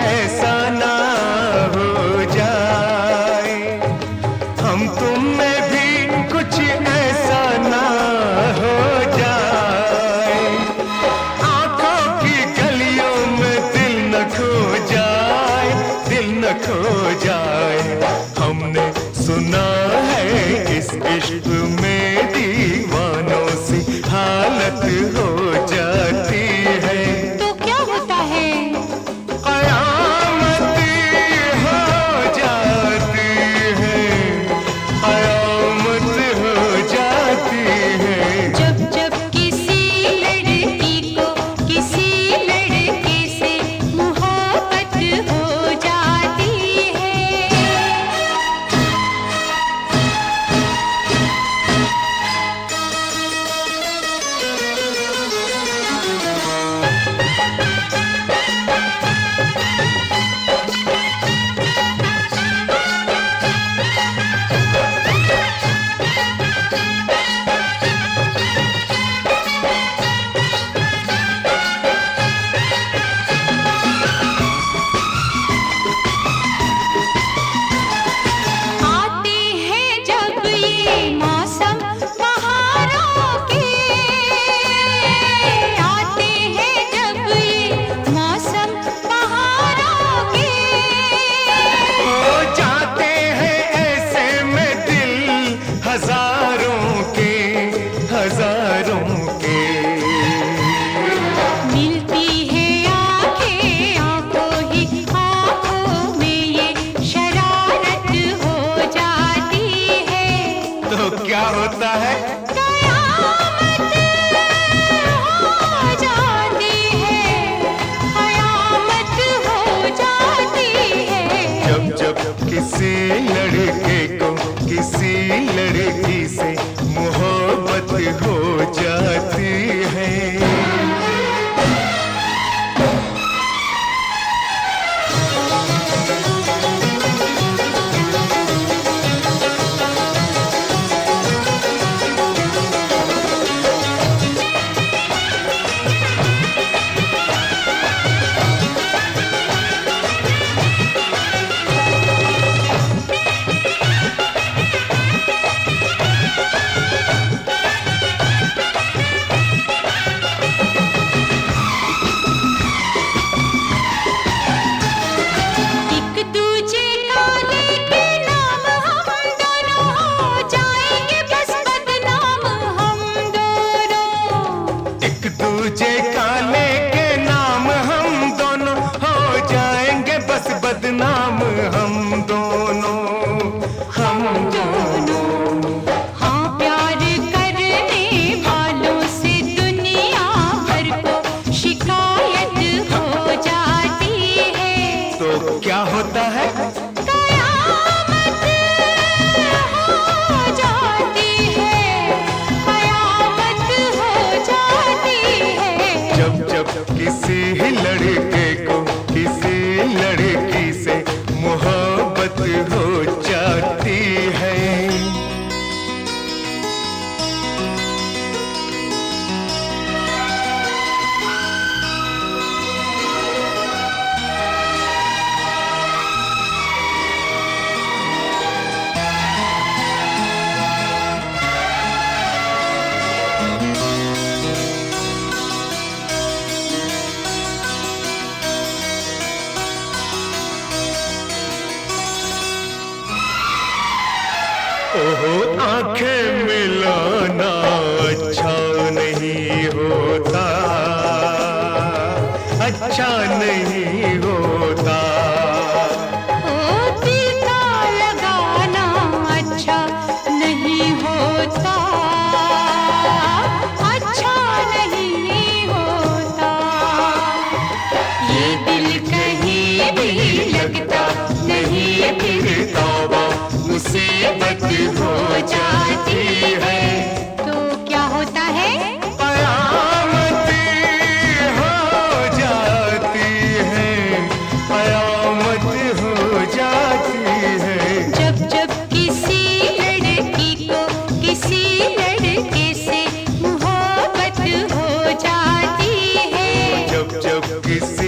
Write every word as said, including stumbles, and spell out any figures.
ऐसा ना हो जाए, हम तुम में भी कुछ ऐसा ना हो जाए, आंखों की गलियों में दिल न खो जाए, दिल न खो जाए। हमने सुना है इस इश्क में दीवानों सी हालत हो जाती है। तो क्या होता है? कयामत हो जाती है, कयामत हो जाती है। जब जब किसी लड़की को किसी लड़के से मोहब्बत हो जाती है। हजारों के हजारों के मिलती है आंखें आंखों ही आंखों में ये शरारत हो जाती है। तो क्या होता है? कयामत हो जाती है, कयामत हो जाती है। जब जब किसी लड़के को किसी लड़की से मोहब्बत हो जाती है। दूजे काले के नाम हम दोनों हो जाएंगे बस बदनाम, हम दोनों हम दोनों। हाँ, प्यार करने वालों से दुनिया भर को शिकायत हो जाती है। तो क्या होता है? कयामत हो जाती है, कयामत हो जाती है। जब जब किसी लड़के को किसी लड़की से मोहब्बत हो जाती है। ओहो, आंखें मिलाना अच्छा नहीं होता, अच्छा नहीं होता। ओ दिल का लगाना अच्छा नहीं होता, अच्छा नहीं होता। ये दिल कहीं भी लगता नहीं, फिर तौबा मुसीबत हो जाती है। तो क्या होता है? कयामत हो जाती है, कयामत हो जाती है। जब जब किसी लड़की को किसी लड़के से मोहब्बत हो जाती है। जब जब किसी